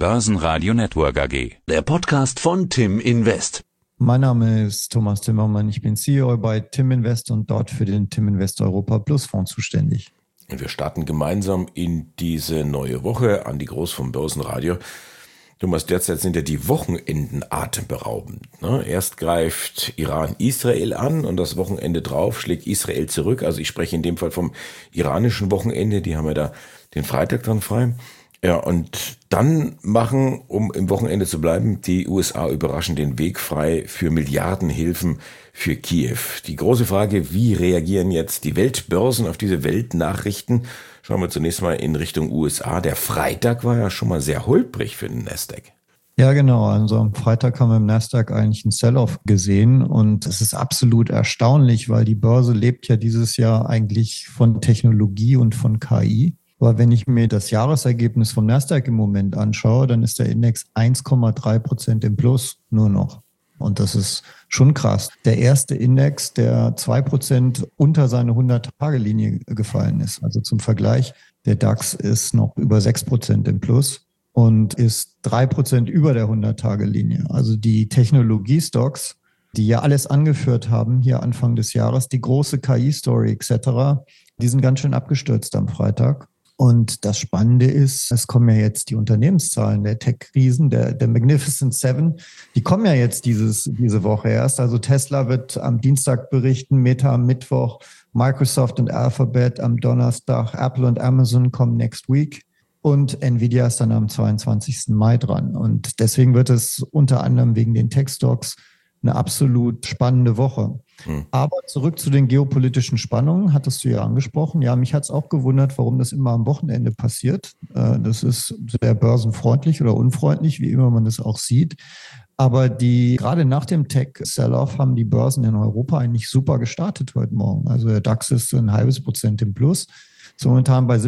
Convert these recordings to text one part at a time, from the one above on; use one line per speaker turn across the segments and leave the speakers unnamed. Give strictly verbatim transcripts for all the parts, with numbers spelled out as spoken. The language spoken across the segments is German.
Börsenradio Network A G. Der Podcast von Tim Invest.
Mein Name ist Thomas Timmermann. Ich bin C E O bei Tim Invest und dort für den Tim Invest Europa Plus Fonds zuständig.
Und wir starten gemeinsam in diese neue Woche. Andi Groß vom Börsenradio. Thomas, derzeit sind ja die Wochenenden atemberaubend. Ne? Erst greift Iran Israel an und das Wochenende drauf schlägt Israel zurück. Also ich spreche in dem Fall vom iranischen Wochenende. Die haben ja da den Freitag dann frei. Ja, und dann machen, um im Wochenende zu bleiben, die U S A überraschend den Weg frei für Milliardenhilfen für Kiew. Die große Frage, wie reagieren jetzt die Weltbörsen auf diese Weltnachrichten? Schauen wir zunächst mal in Richtung U S A. Der Freitag war ja schon mal sehr holprig für den Nasdaq.
Ja, genau. Also am Freitag haben wir im Nasdaq eigentlich einen Sell-Off gesehen und es ist absolut erstaunlich, weil die Börse lebt ja dieses Jahr eigentlich von Technologie und von K I. Aber wenn ich mir das Jahresergebnis vom Nasdaq im Moment anschaue, dann ist der Index eins Komma drei Prozent im Plus nur noch. Und das ist schon krass. Der erste Index, der zwei Prozent unter seine hundert-Tage-Linie gefallen ist. Also zum Vergleich, der DAX ist noch über sechs Prozent im Plus und ist drei Prozent über der hundert-Tage-Linie. Also die Technologiestocks, die ja alles angeführt haben hier Anfang des Jahres, die große K I-Story et cetera, die sind ganz schön abgestürzt am Freitag. Und das Spannende ist, es kommen ja jetzt die Unternehmenszahlen der Tech-Riesen, der, der Magnificent Seven, die kommen ja jetzt dieses, diese Woche erst. Also Tesla wird am Dienstag berichten, Meta am Mittwoch, Microsoft und Alphabet am Donnerstag, Apple und Amazon kommen next week und Nvidia ist dann am zweiundzwanzigsten Mai dran. Und deswegen wird es unter anderem wegen den Tech-Stocks eine absolut spannende Woche. Hm. Aber zurück zu den geopolitischen Spannungen, hattest du ja angesprochen. Ja, mich hat es auch gewundert, warum das immer am Wochenende passiert. Das ist sehr börsenfreundlich oder unfreundlich, wie immer man das auch sieht. Aber die gerade nach dem Tech-Sell-Off haben die Börsen in Europa eigentlich super gestartet heute Morgen. Also der DAX ist ein halbes Prozent im Plus. Ist momentan bei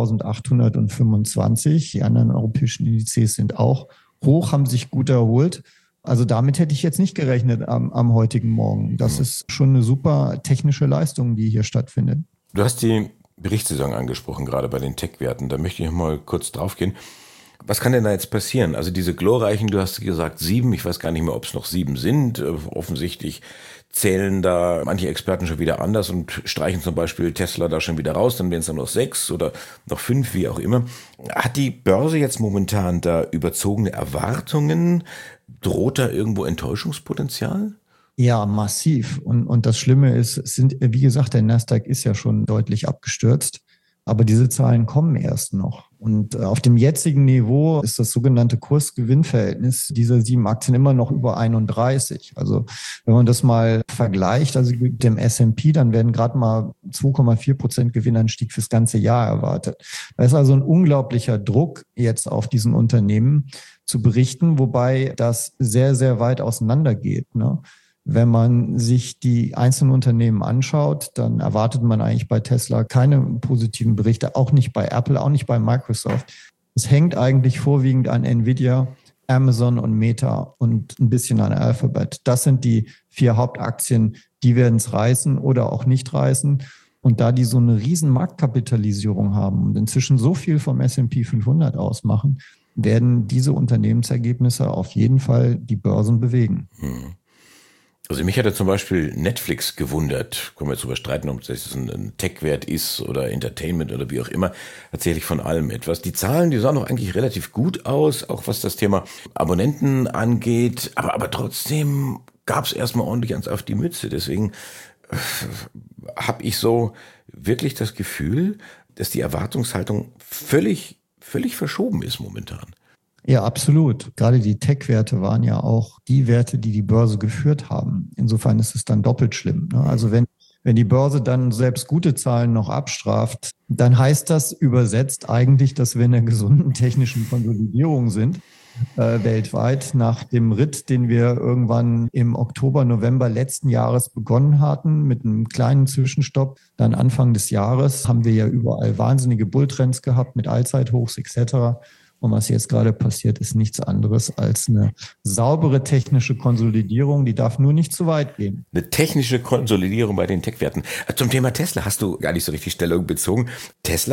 siebzehntausendachthundertfünfundzwanzig. Die anderen europäischen Indizes sind auch hoch, haben sich gut erholt. Also damit hätte ich jetzt nicht gerechnet am, am heutigen Morgen. Das ist schon eine super technische Leistung, die hier stattfindet.
Du hast die Berichtssaison angesprochen, gerade bei den Tech-Werten. Da möchte ich mal kurz drauf gehen. Was kann denn da jetzt passieren? Also diese glorreichen, du hast gesagt sieben, ich weiß gar nicht mehr, ob es noch sieben sind. Offensichtlich zählen da manche Experten schon wieder anders und streichen zum Beispiel Tesla da schon wieder raus. Dann wären es dann noch sechs oder noch fünf, wie auch immer. Hat die Börse jetzt momentan da überzogene Erwartungen? Droht da irgendwo Enttäuschungspotenzial?
Ja, massiv. Und, und das Schlimme ist, es sind, wie gesagt, der Nasdaq ist ja schon deutlich abgestürzt. Aber diese Zahlen kommen erst noch. Und auf dem jetzigen Niveau ist das sogenannte Kurs-Gewinn-Verhältnis dieser sieben Aktien immer noch über einunddreißig. Also wenn man das mal vergleicht, also mit dem S und P, dann werden gerade mal zwei Komma vier Prozent Gewinnanstieg fürs ganze Jahr erwartet. Da ist also ein unglaublicher Druck jetzt auf diesen Unternehmen zu berichten, wobei das sehr, sehr weit auseinander geht, ne? Wenn man sich die einzelnen Unternehmen anschaut, dann erwartet man eigentlich bei Tesla keine positiven Berichte, auch nicht bei Apple, auch nicht bei Microsoft. Es hängt eigentlich vorwiegend an Nvidia, Amazon und Meta und ein bisschen an Alphabet. Das sind die vier Hauptaktien, die werden es reißen oder auch nicht reißen. Und da die so eine riesen Marktkapitalisierung haben und inzwischen so viel vom S und P fünfhundert ausmachen, werden diese Unternehmensergebnisse auf jeden Fall die Börsen bewegen.
Hm. Also mich hat ja zum Beispiel Netflix gewundert, können wir jetzt drüber streiten, ob das ein Tech-Wert ist oder Entertainment oder wie auch immer, erzähle ich von allem etwas. Die Zahlen, die sahen doch eigentlich relativ gut aus, auch was das Thema Abonnenten angeht, aber, aber trotzdem gab es erstmal ordentlich eins auf die Mütze. Deswegen äh, habe ich so wirklich das Gefühl, dass die Erwartungshaltung völlig, völlig verschoben ist momentan.
Ja, absolut. Gerade die Tech-Werte waren ja auch die Werte, die die Börse geführt haben. Insofern ist es dann doppelt schlimm, ne? Also wenn, wenn die Börse dann selbst gute Zahlen noch abstraft, dann heißt das übersetzt eigentlich, dass wir in einer gesunden technischen Konsolidierung sind, äh, weltweit. Nach dem Ritt, den wir irgendwann im Oktober, November letzten Jahres begonnen hatten, mit einem kleinen Zwischenstopp, dann Anfang des Jahres, haben wir ja überall wahnsinnige Bulltrends gehabt mit Allzeithochs et cetera. Und was jetzt gerade passiert, ist nichts anderes als eine saubere technische Konsolidierung. Die darf nur nicht zu weit gehen.
Eine technische Konsolidierung bei den Tech-Werten. Zum Thema Tesla hast du gar nicht so richtig Stellung bezogen. Tesla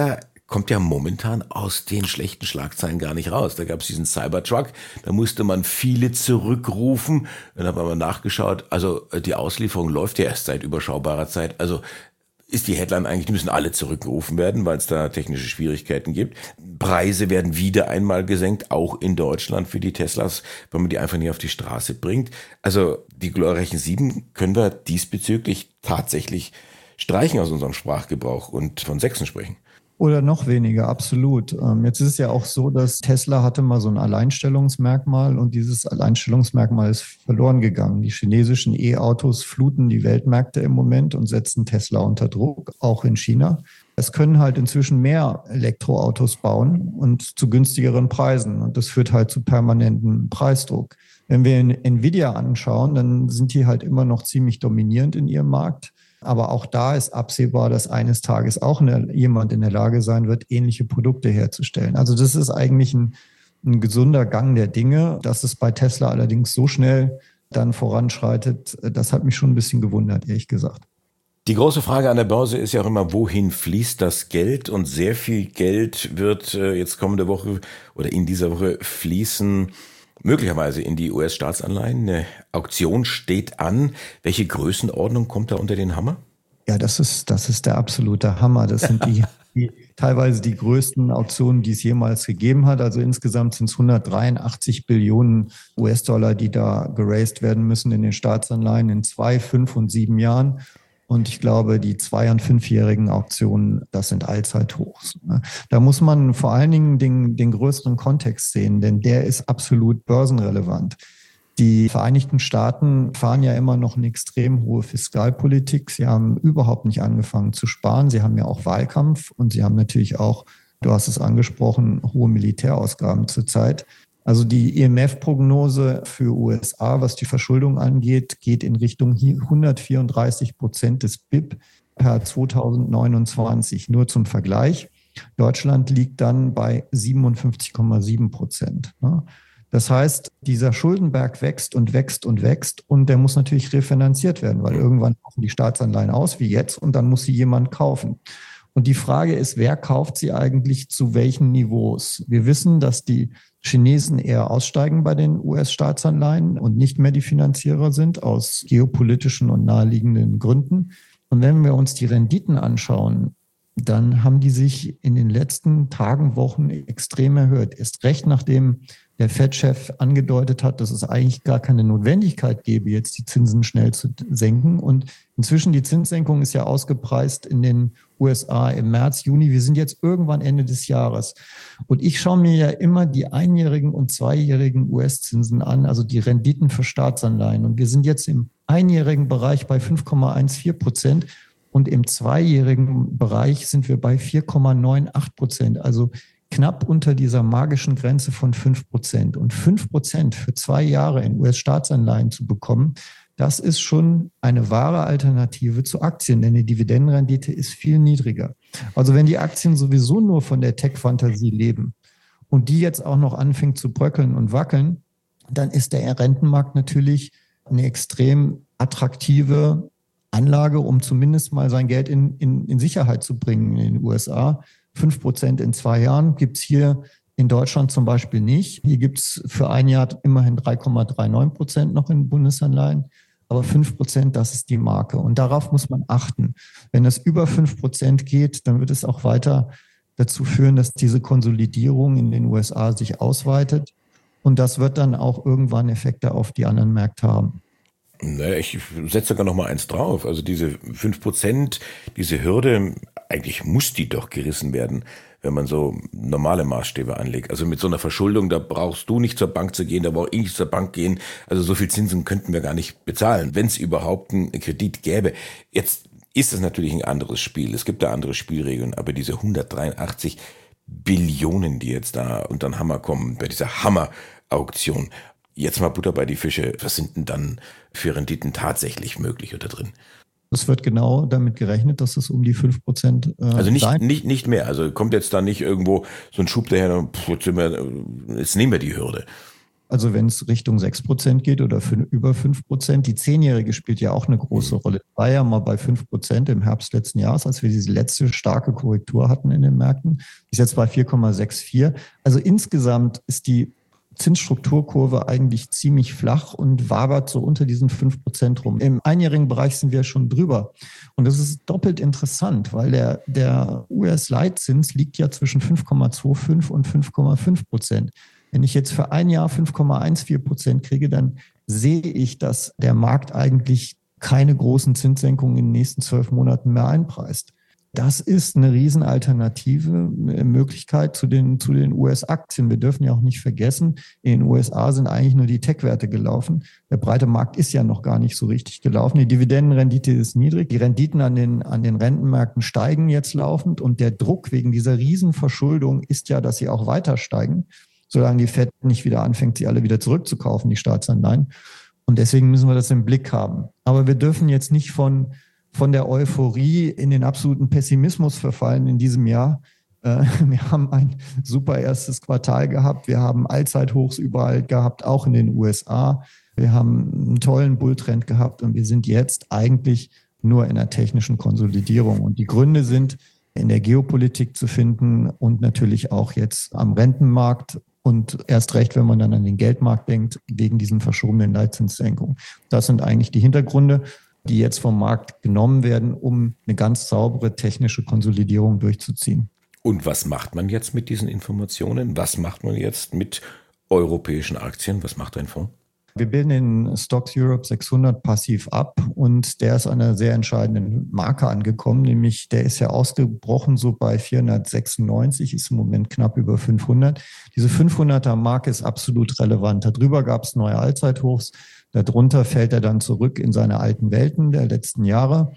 kommt ja momentan aus den schlechten Schlagzeilen gar nicht raus. Da gab es diesen Cybertruck, da musste man viele zurückrufen. Dann hat man mal nachgeschaut, also die Auslieferung läuft ja erst seit überschaubarer Zeit. Also ist die Headline eigentlich, die müssen alle zurückgerufen werden, weil es da technische Schwierigkeiten gibt. Preise werden wieder einmal gesenkt, auch in Deutschland für die Teslas, weil man die einfach nicht auf die Straße bringt. Also die glorreichen sieben können wir diesbezüglich tatsächlich streichen aus unserem Sprachgebrauch und von Sechsen sprechen.
Oder noch weniger, absolut. Jetzt ist es ja auch so, dass Tesla hatte mal so ein Alleinstellungsmerkmal und dieses Alleinstellungsmerkmal ist verloren gegangen. Die chinesischen E-Autos fluten die Weltmärkte im Moment und setzen Tesla unter Druck, auch in China. Es können halt inzwischen mehr Elektroautos bauen und zu günstigeren Preisen und das führt halt zu permanentem Preisdruck. Wenn wir Nvidia anschauen, dann sind die halt immer noch ziemlich dominierend in ihrem Markt. Aber auch da ist absehbar, dass eines Tages auch eine, jemand in der Lage sein wird, ähnliche Produkte herzustellen. Also das ist eigentlich ein, ein gesunder Gang der Dinge. Dass es bei Tesla allerdings so schnell dann voranschreitet, das hat mich schon ein bisschen gewundert, ehrlich gesagt.
Die große Frage an der Börse ist ja auch immer, wohin fließt das Geld? Und sehr viel Geld wird jetzt kommende Woche oder in dieser Woche fließen möglicherweise in die U S-Staatsanleihen. Eine Auktion steht an. Welche Größenordnung kommt da unter den Hammer?
Ja, das ist, das ist der absolute Hammer. Das sind die, die teilweise die größten Auktionen, die es jemals gegeben hat. Also insgesamt sind es hundertdreiundachtzig Billionen U S-Dollar, die da geraced werden müssen in den Staatsanleihen in zwei, fünf und sieben Jahren. Und ich glaube, die zwei- und fünfjährigen Auktionen, das sind Allzeithochs. Da muss man vor allen Dingen den, den größeren Kontext sehen, denn der ist absolut börsenrelevant. Die Vereinigten Staaten fahren ja immer noch eine extrem hohe Fiskalpolitik. Sie haben überhaupt nicht angefangen zu sparen. Sie haben ja auch Wahlkampf und sie haben natürlich auch, du hast es angesprochen, hohe Militärausgaben zurzeit. Also die I M F-Prognose für U S A, was die Verschuldung angeht, geht in Richtung hundertvierunddreißig Prozent des B I P per zweitausendneunundzwanzig. Nur zum Vergleich. Deutschland liegt dann bei siebenundfünfzig Komma sieben Prozent. Das heißt, dieser Schuldenberg wächst und wächst und wächst und der muss natürlich refinanziert werden, weil irgendwann laufen die Staatsanleihen aus, wie jetzt, und dann muss sie jemand kaufen. Und die Frage ist, wer kauft sie eigentlich zu welchen Niveaus? Wir wissen, dass die Chinesen eher aussteigen bei den U S-Staatsanleihen und nicht mehr die Finanzierer sind, aus geopolitischen und naheliegenden Gründen. Und wenn wir uns die Renditen anschauen, dann haben die sich in den letzten Tagen, Wochen extrem erhöht. Erst recht, nachdem der Fed-Chef angedeutet hat, dass es eigentlich gar keine Notwendigkeit gäbe, jetzt die Zinsen schnell zu senken. Und inzwischen die Zinssenkung ist ja ausgepreist in den U S A im März, Juni. Wir sind jetzt irgendwann Ende des Jahres. Und ich schaue mir ja immer die einjährigen und zweijährigen U S-Zinsen an, also die Renditen für Staatsanleihen. Und wir sind jetzt im einjährigen Bereich bei fünf Komma vierzehn Prozent und im zweijährigen Bereich sind wir bei vier Komma achtundneunzig Prozent. Also knapp unter dieser magischen Grenze von fünf Prozent. Und fünf Prozent für zwei Jahre in U S-Staatsanleihen zu bekommen, das ist schon eine wahre Alternative zu Aktien, denn die Dividendenrendite ist viel niedriger. Also wenn die Aktien sowieso nur von der Tech-Fantasie leben und die jetzt auch noch anfängt zu bröckeln und wackeln, dann ist der Rentenmarkt natürlich eine extrem attraktive Anlage, um zumindest mal sein Geld in, in, in Sicherheit zu bringen in den U S A. fünf Prozent in zwei Jahren gibt es hier in Deutschland zum Beispiel nicht. Hier gibt es für ein Jahr immerhin drei Komma neununddreißig Prozent noch in Bundesanleihen. Aber fünf Prozent, das ist die Marke. Und darauf muss man achten. Wenn es über fünf Prozent geht, dann wird es auch weiter dazu führen, dass diese Konsolidierung in den U S A sich ausweitet. Und das wird dann auch irgendwann Effekte auf die anderen Märkte haben.
Naja, ich setze sogar noch mal eins drauf. Also diese fünf Prozent, diese Hürde, eigentlich muss die doch gerissen werden, wenn man so normale Maßstäbe anlegt. Also mit so einer Verschuldung, da brauchst du nicht zur Bank zu gehen, da brauche ich nicht zur Bank gehen. Also so viel Zinsen könnten wir gar nicht bezahlen, wenn es überhaupt einen Kredit gäbe. Jetzt ist es natürlich ein anderes Spiel. Es gibt da andere Spielregeln, aber diese hundertdreiundachtzig Billionen, die jetzt da unter den Hammer kommen, bei dieser Hammer-Auktion. Jetzt mal Butter bei die Fische. Was sind denn dann für Renditen tatsächlich möglich oder drin?
Es wird genau damit gerechnet, dass es um die fünf Prozent äh,
Also nicht,
sein.
nicht, nicht mehr. Also kommt jetzt da nicht irgendwo so ein Schub daher, pff, jetzt, sind wir, jetzt nehmen wir die Hürde.
Also wenn es Richtung sechs Prozent geht oder für über fünf Prozent. Die Zehnjährige spielt ja auch eine große Rolle. War ja mal bei fünf Prozent im Herbst letzten Jahres, als wir diese letzte starke Korrektur hatten in den Märkten. Ist jetzt bei vier Komma vierundsechzig. Also insgesamt ist die Zinsstrukturkurve eigentlich ziemlich flach und wabert so unter diesen fünf Prozent rum. Im einjährigen Bereich sind wir schon drüber. Und das ist doppelt interessant, weil der, der U S-Leitzins liegt ja zwischen fünf Komma fünfundzwanzig und fünf Komma fünf Prozent. Wenn ich jetzt für ein Jahr fünf Komma vierzehn Prozent kriege, dann sehe ich, dass der Markt eigentlich keine großen Zinssenkungen in den nächsten zwölf Monaten mehr einpreist. Das ist eine Riesenalternative, eine Möglichkeit zu den, zu den U S-Aktien. Wir dürfen ja auch nicht vergessen, in den U S A sind eigentlich nur die Tech-Werte gelaufen. Der breite Markt ist ja noch gar nicht so richtig gelaufen. Die Dividendenrendite ist niedrig. Die Renditen an den, an den Rentenmärkten steigen jetzt laufend. Und der Druck wegen dieser Riesenverschuldung ist ja, dass sie auch weiter steigen, solange die Fed nicht wieder anfängt, sie alle wieder zurückzukaufen, die Staatsanleihen. Und deswegen müssen wir das im Blick haben. Aber wir dürfen jetzt nicht von von der Euphorie in den absoluten Pessimismus verfallen in diesem Jahr. Wir haben ein super erstes Quartal gehabt. Wir haben Allzeithochs überall gehabt, auch in den U S A. Wir haben einen tollen Bulltrend gehabt und wir sind jetzt eigentlich nur in einer technischen Konsolidierung. Und die Gründe sind in der Geopolitik zu finden und natürlich auch jetzt am Rentenmarkt und erst recht, wenn man dann an den Geldmarkt denkt, wegen diesen verschobenen Leitzinssenkungen. Das sind eigentlich die Hintergründe, die jetzt vom Markt genommen werden, um eine ganz saubere technische Konsolidierung durchzuziehen.
Und was macht man jetzt mit diesen Informationen? Was macht man jetzt mit europäischen Aktien? Was macht ein Fonds?
Wir bilden den Stocks Europe sechshundert passiv ab und der ist an einer sehr entscheidenden Marke angekommen, nämlich der ist ja ausgebrochen so bei vierhundertsechsundneunzig, ist im Moment knapp über fünfhundert. Diese fünfhunderter Marke ist absolut relevant. Darüber gab es neue Allzeithochs. Darunter fällt er dann zurück in seine alten Welten der letzten Jahre.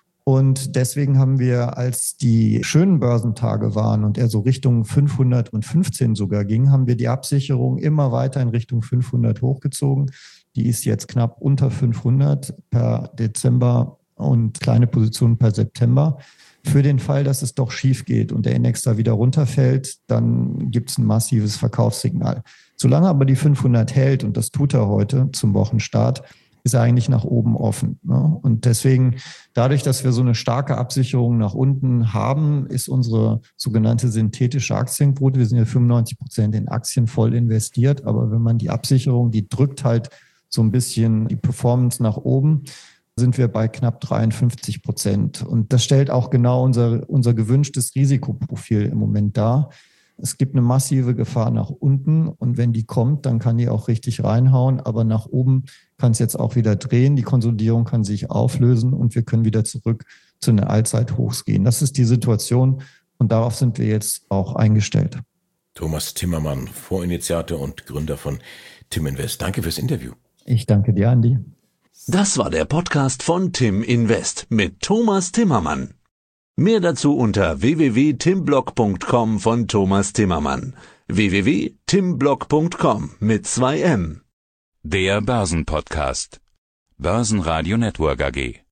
Und deswegen haben wir, als die schönen Börsentage waren und er so Richtung fünfhundertfünfzehn sogar ging, haben wir die Absicherung immer weiter in Richtung fünfhundert hochgezogen. Die ist jetzt knapp unter fünfhundert per Dezember und kleine Positionen per September. Für den Fall, dass es doch schief geht und der Index da wieder runterfällt, dann gibt es ein massives Verkaufssignal. Solange aber die fünfhundert hält, und das tut er heute zum Wochenstart, ist er eigentlich nach oben offen. Ne? Und deswegen, dadurch, dass wir so eine starke Absicherung nach unten haben, ist unsere sogenannte synthetische Aktienquote, wir sind ja fünfundneunzig Prozent in Aktien voll investiert, aber wenn man die Absicherung, die drückt halt so ein bisschen die Performance nach oben, sind wir bei knapp dreiundfünfzig Prozent. Und das stellt auch genau unser, unser gewünschtes Risikoprofil im Moment dar. Es gibt eine massive Gefahr nach unten und wenn die kommt, dann kann die auch richtig reinhauen, aber nach oben kann es jetzt auch wieder drehen, die Konsolidierung kann sich auflösen und wir können wieder zurück zu den Allzeithochs gehen. Das ist die Situation und darauf sind wir jetzt auch eingestellt.
Thomas Timmermann, Fondsinitiator und Gründer von Tim Invest. Danke fürs Interview.
Ich danke dir, Andi.
Das war der Podcast von Tim Invest mit Thomas Timmermann. Mehr dazu unter w w w punkt timblog punkt com von Thomas Timmermann. w w w punkt timblog punkt com mit zwei M.
Der Börsenpodcast. Börsenradio Network A G.